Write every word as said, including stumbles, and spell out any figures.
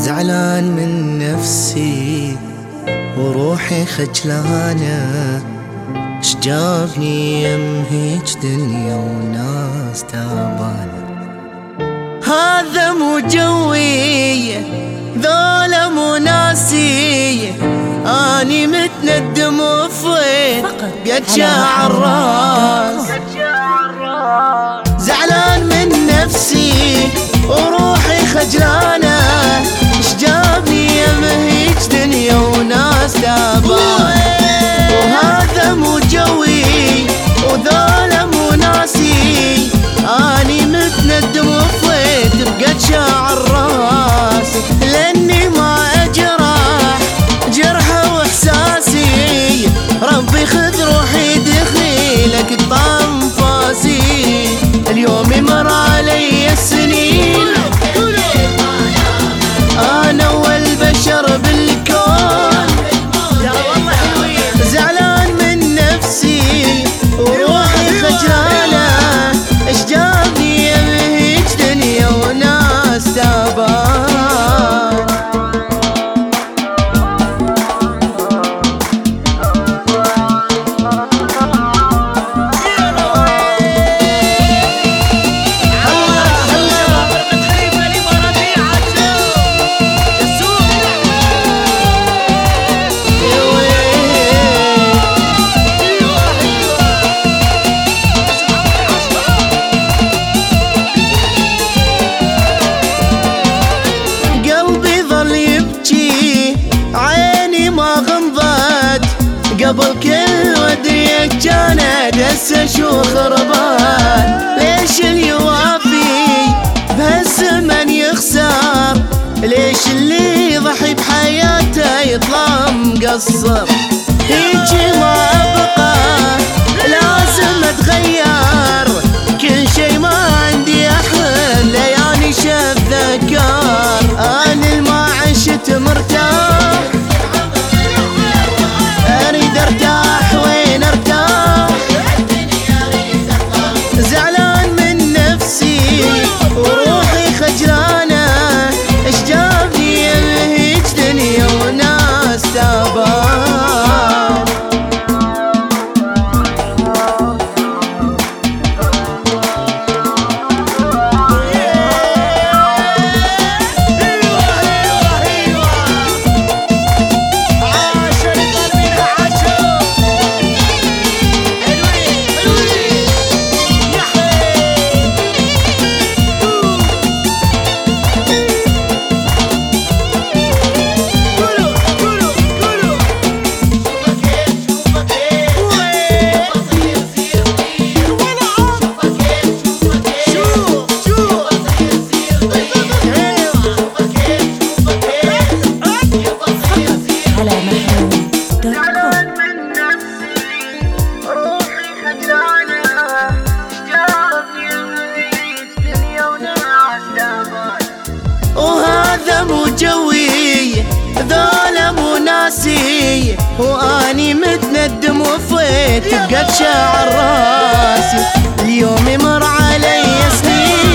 زعلان من نفسي وروحي خجلانة، شجابني يم هيج دنيا وناس تعبانة. هذا مو جوي ذولا مو ناسي، اني متندم وفيت قد شاع الراس. زعلان من نفسي وروحي خجلانة، شجابني يم هيج دنيا وناس تعبانة. وهذا مو جوي وذولا مو ناسي، اني متندم وفيت بقد شاع الراس. لاني ما اجرح جرحه واحساسي، ربي خذ روحي دخيلك طعم فاسي. اليوم مر علي السنين انا والبشر بالكون، زعلان من نفسي وروحي خجلانة، اشجابني يمهج دنيا وناس تعبان. قبل كل وديك كانت هسه شو خربان. ليش اليوافي بهالزمن يخسر؟ ليش اللي يضحي بحياته يطلع مقصر؟ هيجي ما ابقى لازم اتغير، كل شي ما عندي احلم ليالي شاف ذكر. انا ما عشت مرتاح اريد ارتاح، وين ارتاح؟ زعلان من نفسي وروحي خجلانة، اشجابني يمهج دنيا وناس تعبان. وهذا مو جوي ذولا مو ناسي، واني متندم وفيت بقد شاع راسي. اليوم مر علي سنين